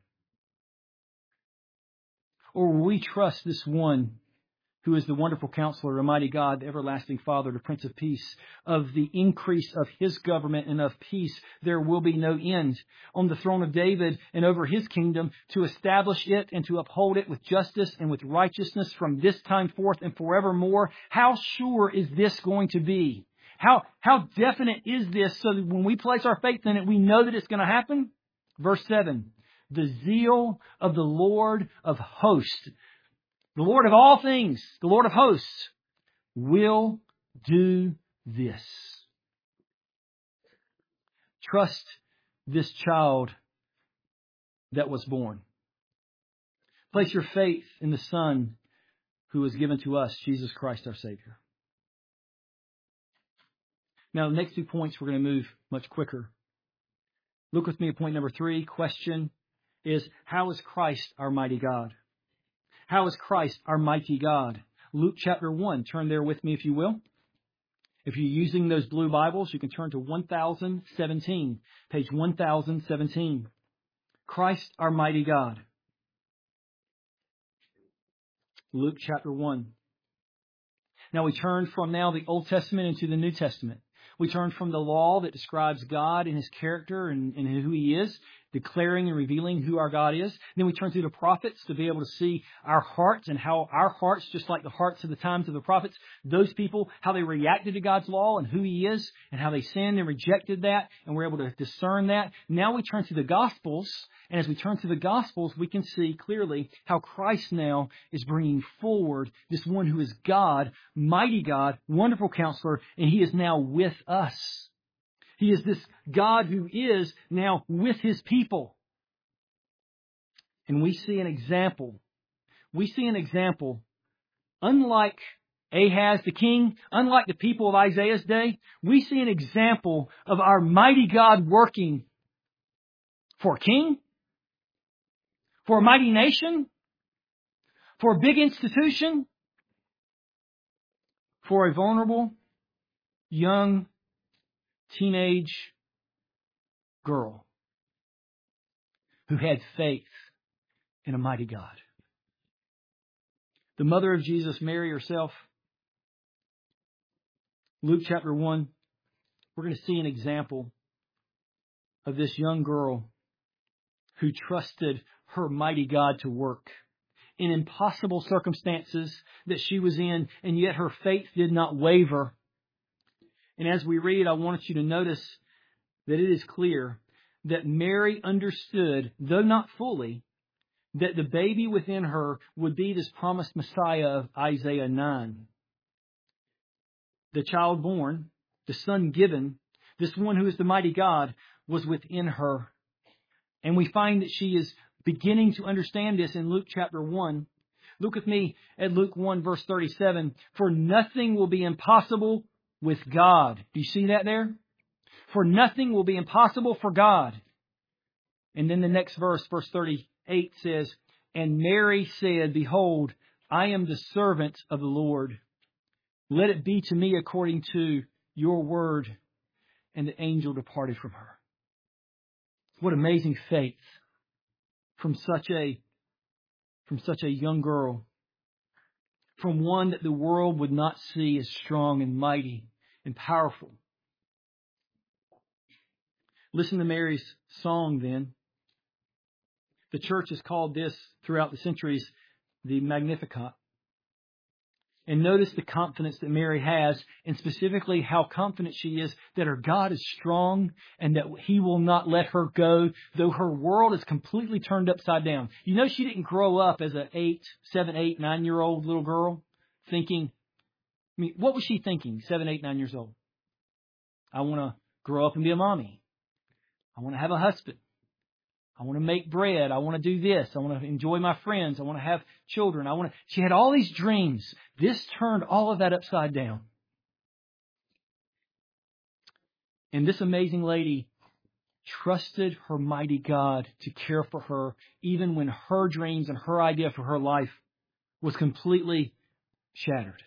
A: Or will we trust this one who is the Wonderful Counselor, the Mighty God, the Everlasting Father, the Prince of Peace? Of the increase of His government and of peace, there will be no end. On the throne of David and over His kingdom, to establish it and to uphold it with justice and with righteousness from this time forth and forevermore. How sure is this going to be? How, how definite is this so that when we place our faith in it, we know that it's going to happen? Verse seven, the zeal of the Lord of hosts, the Lord of all things, the Lord of hosts, will do this. Trust this child that was born. Place your faith in the Son who was given to us, Jesus Christ our Savior. Now, the next two points, we're going to move much quicker. Look with me at point number three. Question is, how is Christ our mighty God? How is Christ our mighty God? Luke chapter one. Turn there with me if you will. If you're using those blue Bibles, you can turn to one thousand seventeen. Page one thousand seventeen. Christ our mighty God. Luke chapter one. Now we turn from now the Old Testament into the New Testament. We turn from the law that describes God and His character and, and who He is, declaring and revealing who our God is. Then we turn to the prophets to be able to see our hearts and how our hearts, just like the hearts of the times of the prophets, those people, how they reacted to God's law and who He is and how they sinned and rejected that, and we're able to discern that. Now we turn to the Gospels, and as we turn to the Gospels, we can see clearly how Christ now is bringing forward this one who is God, mighty God, wonderful counselor, and He is now with us. He is this God who is now with His people. And we see an example. We see an example. Unlike Ahaz the king, unlike the people of Isaiah's day, we see an example of our mighty God working for a king, for a mighty nation, for a big institution, for a vulnerable, young, teenage girl who had faith in a mighty God. The mother of Jesus, Mary herself, Luke chapter one, we're going to see an example of this young girl who trusted her mighty God to work in impossible circumstances that she was in, and yet her faith did not waver. And as we read, I want you to notice that it is clear that Mary understood, though not fully, that the baby within her would be this promised Messiah of Isaiah nine. The child born, the son given, this one who is the mighty God, was within her. And we find that she is beginning to understand this in Luke chapter one. Look with me at Luke one verse thirty-seven. For nothing will be impossible with God. Do you see that there? For nothing will be impossible for God. And then the next verse, verse thirty-eight says, "And Mary said, Behold, I am the servant of the Lord. Let it be to me according to your word." And the angel departed from her. What amazing faith from such a, from such a young girl. From one that the world would not see as strong and mighty and powerful. Listen to Mary's song then. The church has called this throughout the centuries the Magnificat. And notice the confidence that Mary has, and specifically how confident she is that her God is strong and that He will not let her go, though her world is completely turned upside down. You know, she didn't grow up as an eight, seven, eight, nine-year-old little girl thinking, I mean, what was she thinking, seven, eight, nine years old? I want to grow up and be a mommy. I want to have a husband. I want to make bread. I want to do this. I want to enjoy my friends. I want to have children. I want to. She had all these dreams. This turned all of that upside down. And this amazing lady trusted her mighty God to care for her, even when her dreams and her idea for her life was completely shattered.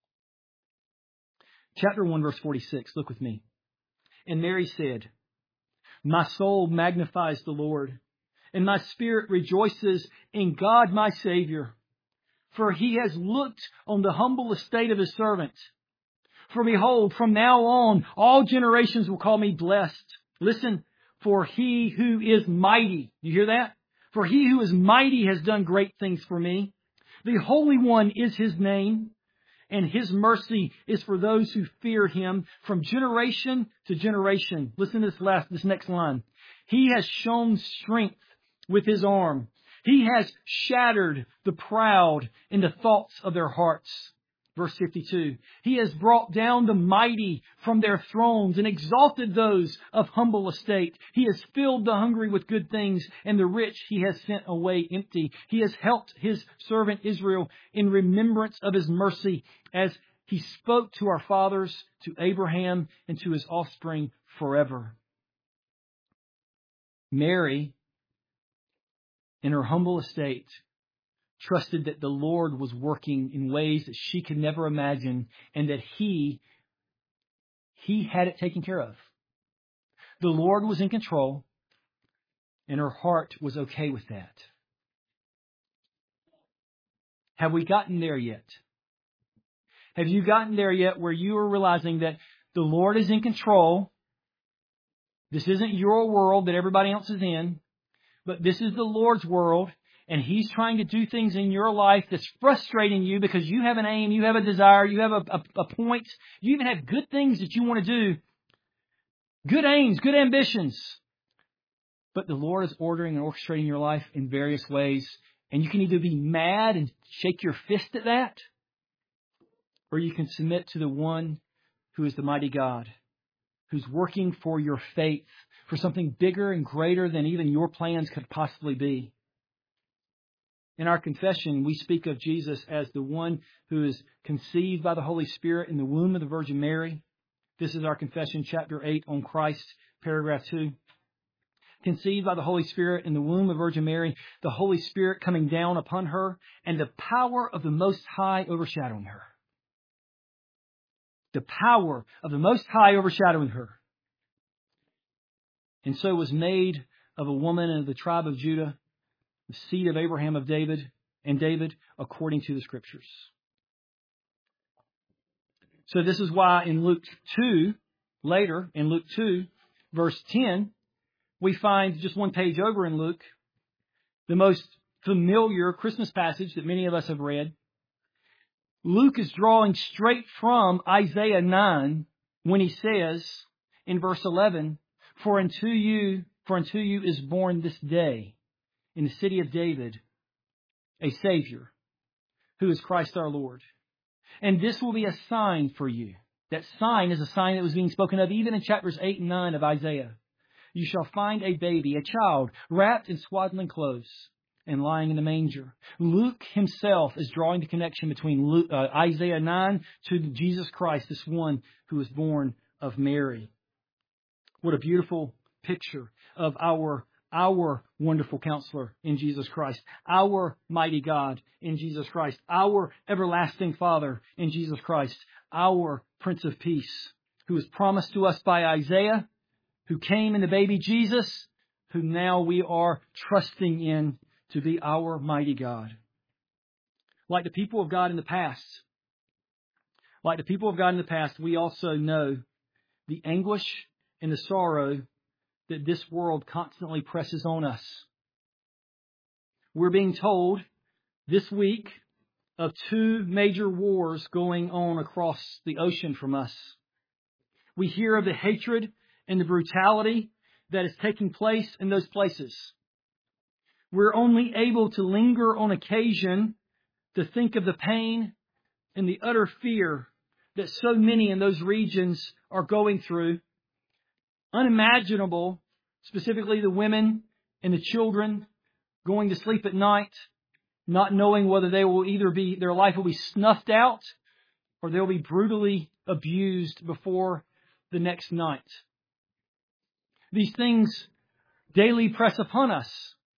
A: Chapter one, verse forty-six. Look with me. "And Mary said, My soul magnifies the Lord, and my spirit rejoices in God my Savior. For He has looked on the humble estate of His servant. For behold, from now on, all generations will call me blessed. Listen, for He who is mighty," you hear that? "For He who is mighty has done great things for me. The Holy One is His name, and His mercy is for those who fear Him from generation to generation." Listen to this last, this next line. "He has shown strength with His arm. He has shattered the proud in the thoughts of their hearts." Verse fifty-two. "He has brought down the mighty from their thrones and exalted those of humble estate. He has filled the hungry with good things, and the rich He has sent away empty. He has helped His servant Israel in remembrance of His mercy, as He spoke to our fathers, to Abraham, and to his offspring forever." Mary, in her humble estate, trusted that the Lord was working in ways that she could never imagine, and that He, He had it taken care of. The Lord was in control, and her heart was okay with that. Have we gotten there yet? Have you gotten there yet where you are realizing that the Lord is in control? This isn't your world that everybody else is in, but this is the Lord's world. And He's trying to do things in your life that's frustrating you because you have an aim, you have a desire, you have a, a, a point. You even have good things that you want to do. Good aims, good ambitions. But the Lord is ordering and orchestrating your life in various ways. And you can either be mad and shake your fist at that, or you can submit to the one who is the mighty God, who's working for your faith, for something bigger and greater than even your plans could possibly be. In our confession, we speak of Jesus as the one who is conceived by the Holy Spirit in the womb of the Virgin Mary. This is our confession, chapter eight, on Christ, paragraph two. Conceived by the Holy Spirit in the womb of Virgin Mary, the Holy Spirit coming down upon her, and the power of the Most High overshadowing her. The power of the Most High overshadowing her. And so was made of a woman of the tribe of Judah, the seed of Abraham of David and David, according to the Scriptures. So this is why in Luke two, later in Luke two, verse ten, we find just one page over in Luke, the most familiar Christmas passage that many of us have read. Luke is drawing straight from Isaiah nine when he says in verse eleven, For unto you, for unto you is born this day in the city of David a Savior, who is Christ our Lord. And this will be a sign for you. That sign is a sign that was being spoken of even in chapters eight and nine of Isaiah. You shall find a baby, a child, wrapped in swaddling clothes and lying in a manger. Luke himself is drawing the connection between Luke, uh, Isaiah nine to Jesus Christ, this one who was born of Mary. What a beautiful picture of our our wonderful counselor in Jesus Christ, our mighty God in Jesus Christ, our everlasting Father in Jesus Christ, our Prince of Peace, who was promised to us by Isaiah, who came in the baby Jesus, who now we are trusting in to be our mighty God. Like the people of God in the past, like the people of God in the past, we also know the anguish and the sorrow that this world constantly presses on us. We're being told this week of two major wars going on across the ocean from us. We hear of the hatred and the brutality that is taking place in those places. We're only able to linger on occasion to think of the pain and the utter fear that so many in those regions are going through. Unimaginable, specifically the women and the children going to sleep at night, not knowing whether they will either be, their life will be snuffed out or they'll be brutally abused before the next night. These things daily press upon us.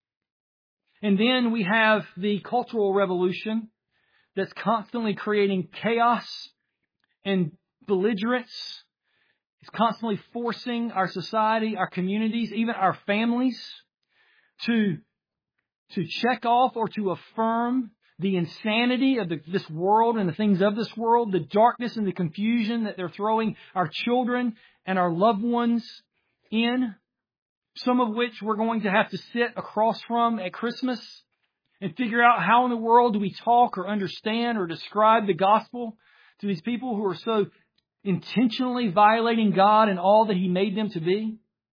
A: And then we have the cultural revolution that's constantly creating chaos and belligerence. It's constantly forcing our society, our communities, even our families to, to check off or to affirm the insanity of the, this world and the things of this world, the darkness and the confusion that they're throwing our children and our loved ones in, some of which we're going to have to sit across from at Christmas and figure out how in the world do we talk or understand or describe the gospel to these people who are so intentionally violating God and all that He made them to be.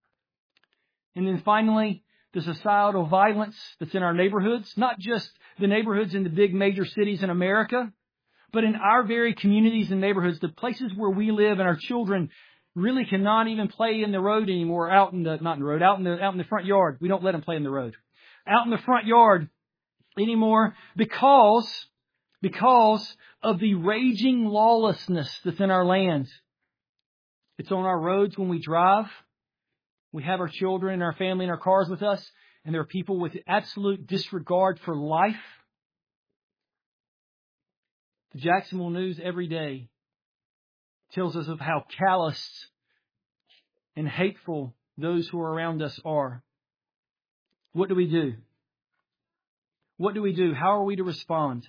A: And then finally, the societal violence that's in our neighborhoods, not just the neighborhoods in the big major cities in America, but in our very communities and neighborhoods, the places where we live and our children really cannot even play in the road anymore, out in the, not in the road, out in the, out in the front yard. We don't let them play in the road. Out in the front yard anymore because, because of the raging lawlessness that's in our land. It's on our roads when we drive. We have our children and our family in our cars with us, and there are people with absolute disregard for life. The Jacksonville News every day tells us of how callous and hateful those who are around us are. What do we do? What do we do? How are we to respond?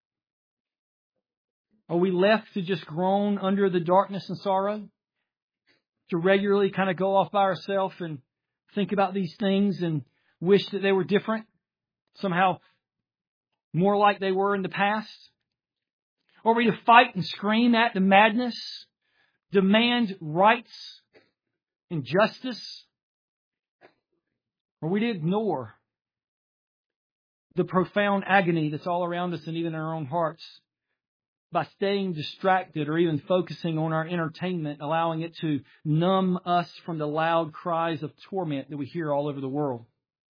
A: Are we left to just groan under the darkness and sorrow? To regularly kind of go off by ourselves and think about these things and wish that they were different? Somehow more like they were in the past? Or are we to fight and scream at the madness? Demand rights and justice? Or are we to ignore the profound agony that's all around us and even in our own hearts by staying distracted or even focusing on our entertainment, allowing it to numb us from the loud cries of torment that we hear all over the world?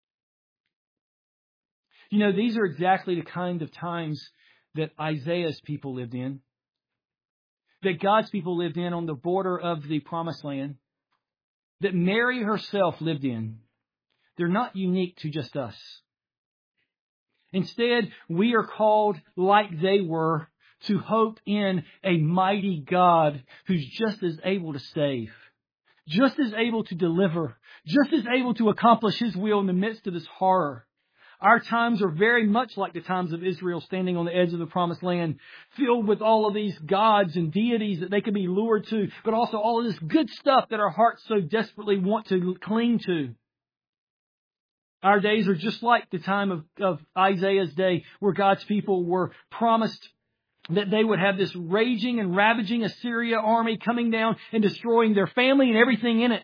A: You know, these are exactly the kind of times that Isaiah's people lived in, that God's people lived in on the border of the Promised Land, that Mary herself lived in. They're not unique to just us. Instead, we are called, like they were, to hope in a mighty God who's just as able to save, just as able to deliver, just as able to accomplish His will in the midst of this horror. Our times are very much like the times of Israel standing on the edge of the Promised Land, filled with all of these gods and deities that they could be lured to, but also all of this good stuff that our hearts so desperately want to cling to. Our days are just like the time of, of Isaiah's day, where God's people were promised that they would have this raging and ravaging Assyria army coming down and destroying their family and everything in it.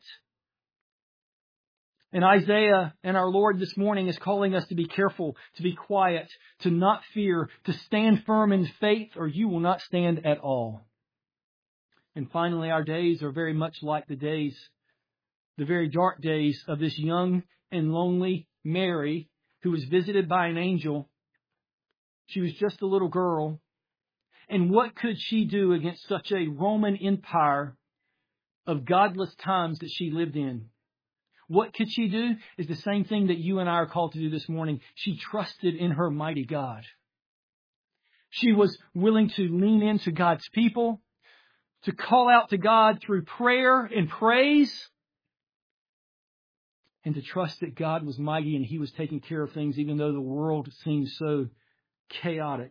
A: And Isaiah and our Lord this morning is calling us to be careful, to be quiet, to not fear, to stand firm in faith, or you will not stand at all. And finally, our days are very much like the days, the very dark days of this young and lonely Mary, who was visited by an angel. She was just a little girl. And what could she do against such a Roman Empire of godless times that she lived in? What could she do? Is the same thing that you and I are called to do this morning. She trusted in her mighty God. She was willing to lean into God's people, to call out to God through prayer and praise, and to trust that God was mighty and He was taking care of things even though the world seemed so chaotic.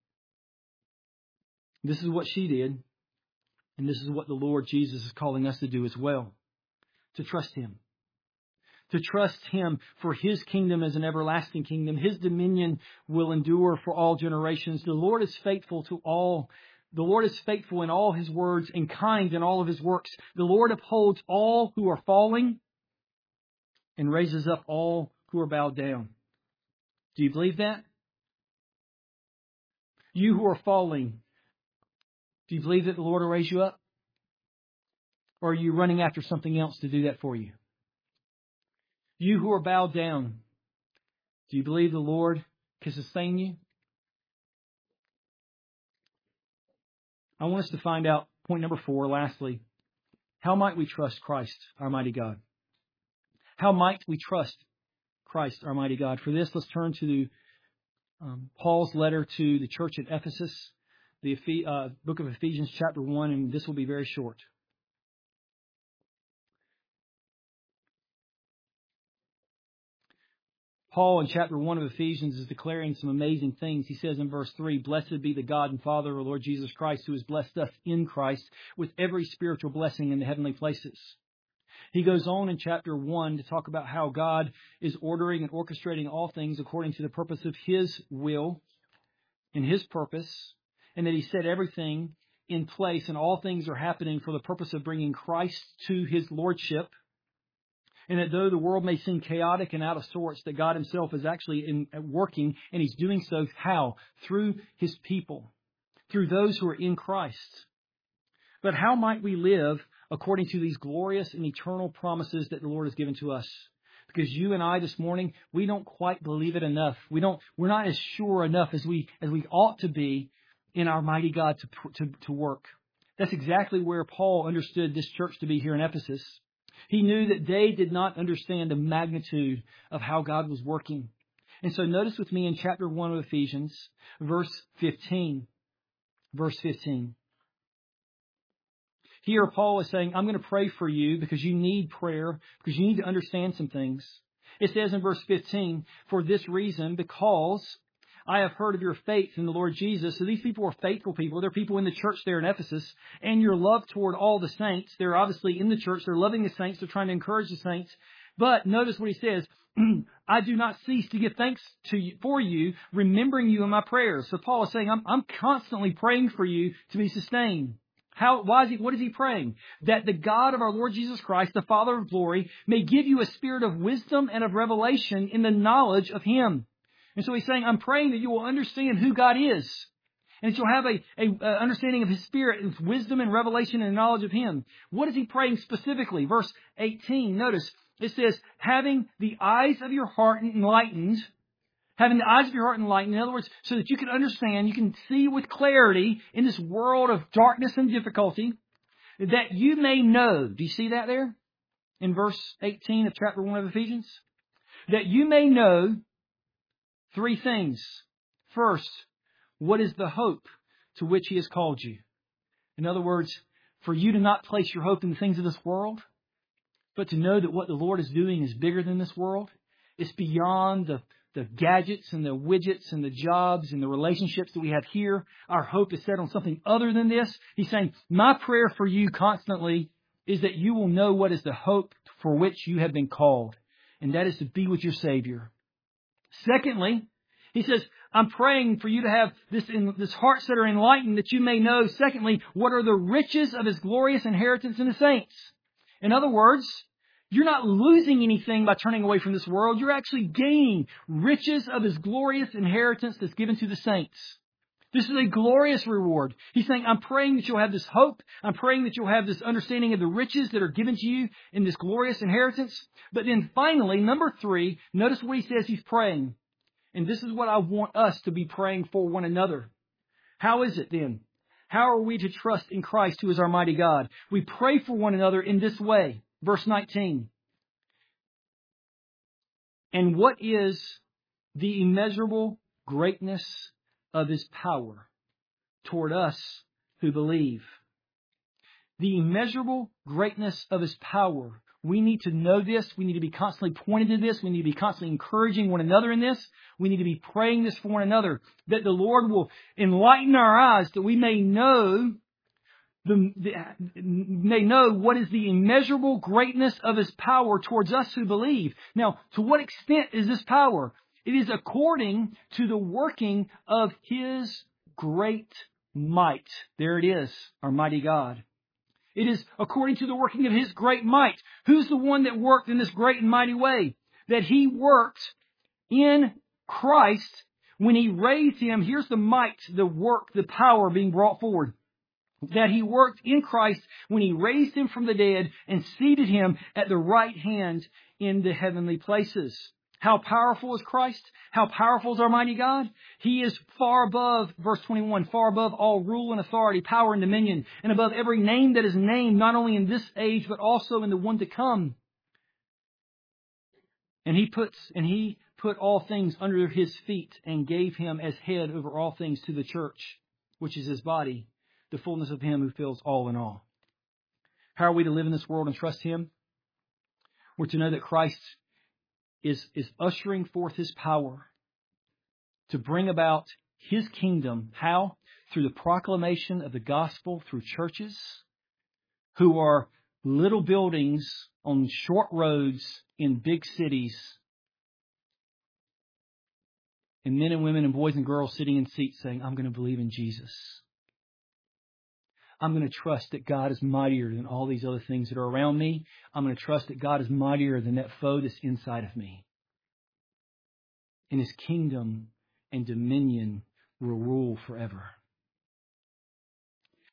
A: This is what she did, and this is what the Lord Jesus is calling us to do as well. To trust Him. To trust Him for His kingdom as an everlasting kingdom. His dominion will endure for all generations. The Lord is faithful to all. The Lord is faithful in all His words and kind in all of His works. The Lord upholds all who are falling and raises up all who are bowed down. Do you believe that? You who are falling, do you believe that the Lord will raise you up? Or are you running after something else to do that for you? You who are bowed down, do you believe the Lord can sustain you? I want us to find out, point number four, lastly, how might we trust Christ, our mighty God? How might we trust Christ, our mighty God? For this, let's turn to the, um, Paul's letter to the church at Ephesus, the uh, book of Ephesians chapter one, and this will be very short. Paul in chapter one of Ephesians is declaring some amazing things. He says in verse three, "Blessed be the God and Father of our Lord Jesus Christ, who has blessed us in Christ with every spiritual blessing in the heavenly places." He goes on in chapter one to talk about how God is ordering and orchestrating all things according to the purpose of His will and His purpose, and that He set everything in place and all things are happening for the purpose of bringing Christ to His lordship. And that though the world may seem chaotic and out of sorts, that God Himself is actually in, working, and He's doing so how? Through His people, through those who are in Christ. But how might we live according to these glorious and eternal promises that the Lord has given to us? Because you and I this morning, we don't quite believe it enough. We don't. We're not as sure enough as we as we ought to be in our mighty God to to, to work. That's exactly where Paul understood this church to be here in Ephesus. He knew that they did not understand the magnitude of how God was working. And so notice with me in chapter one of Ephesians, verse fifteen. Verse fifteen. Here Paul is saying, I'm going to pray for you because you need prayer, because you need to understand some things. It says in verse fifteen, "For this reason, because I have heard of your faith in the Lord Jesus." So these people are faithful people. They're people in the church there in Ephesus. "And your love toward all the saints." They're obviously in the church. They're loving the saints. They're trying to encourage the saints. But notice what he says. "I do not cease to give thanks to you, for you, remembering you in my prayers." So Paul is saying, I'm, I'm constantly praying for you to be sustained. How, why is he, what is he praying? "That the God of our Lord Jesus Christ, the Father of glory, may give you a spirit of wisdom and of revelation in the knowledge of Him." And so he's saying, I'm praying that you will understand who God is. And that you'll have a, a, a understanding of His Spirit, His wisdom and revelation and knowledge of Him. What is he praying specifically? Verse eighteen, notice, it says, "Having the eyes of your heart enlightened." Having the eyes of your heart enlightened. In other words, so that you can understand, you can see with clarity in this world of darkness and difficulty, that you may know. Do you see that there? In verse eighteen of chapter one of Ephesians? "That you may know three things. First, what is the hope to which He has called you?" In other words, for you to not place your hope in the things of this world, but to know that what the Lord is doing is bigger than this world. It's beyond the, the gadgets and the widgets and the jobs and the relationships that we have here. Our hope is set on something other than this. He's saying, my prayer for you constantly is that you will know what is the hope for which you have been called. And that is to be with your Savior. Secondly, he says, I'm praying for you to have this, in, this hearts that are enlightened, that you may know, secondly, what are the riches of His glorious inheritance in the saints. In other words, you're not losing anything by turning away from this world. You're actually gaining riches of His glorious inheritance that's given to the saints. This is a glorious reward. He's saying, I'm praying that you'll have this hope. I'm praying that you'll have this understanding of the riches that are given to you in this glorious inheritance. But then finally, number three, notice what he says he's praying. And this is what I want us to be praying for one another. How is it then? How are we to trust in Christ, who is our mighty God? We pray for one another in this way. Verse nineteen. And what is the immeasurable greatness of His power toward us who believe? The immeasurable greatness of His power. We need to know this. We need to be constantly pointed to this. We need to be constantly encouraging one another in this. We need to be praying this for one another, that the Lord will enlighten our eyes, that we may know the, the may know what is the immeasurable greatness of His power towards us who believe. Now, to what extent is this power? It is according to the working of His great might. There it is, our mighty God. It is according to the working of His great might. Who's the one that worked in this great and mighty way? That He worked in Christ when He raised Him. Here's the might, the work, the power being brought forward. That He worked in Christ when He raised Him from the dead and seated Him at the right hand in the heavenly places. How powerful is Christ? How powerful is our mighty God? He is far above, verse twenty-one, far above all rule and authority, power and dominion, and above every name that is named, not only in this age, but also in the one to come. And He puts, and He put all things under His feet and gave Him as head over all things to the church, which is His body, the fullness of Him who fills all in all. How are we to live in this world and trust Him? We're to know that Christ is, is ushering forth His power to bring about His kingdom. How? Through the proclamation of the gospel through churches who are little buildings on short roads in big cities, and men and women and boys and girls sitting in seats saying, I'm going to believe in Jesus. I'm going to trust that God is mightier than all these other things that are around me. I'm going to trust that God is mightier than that foe that's inside of me. And His kingdom and dominion will rule forever.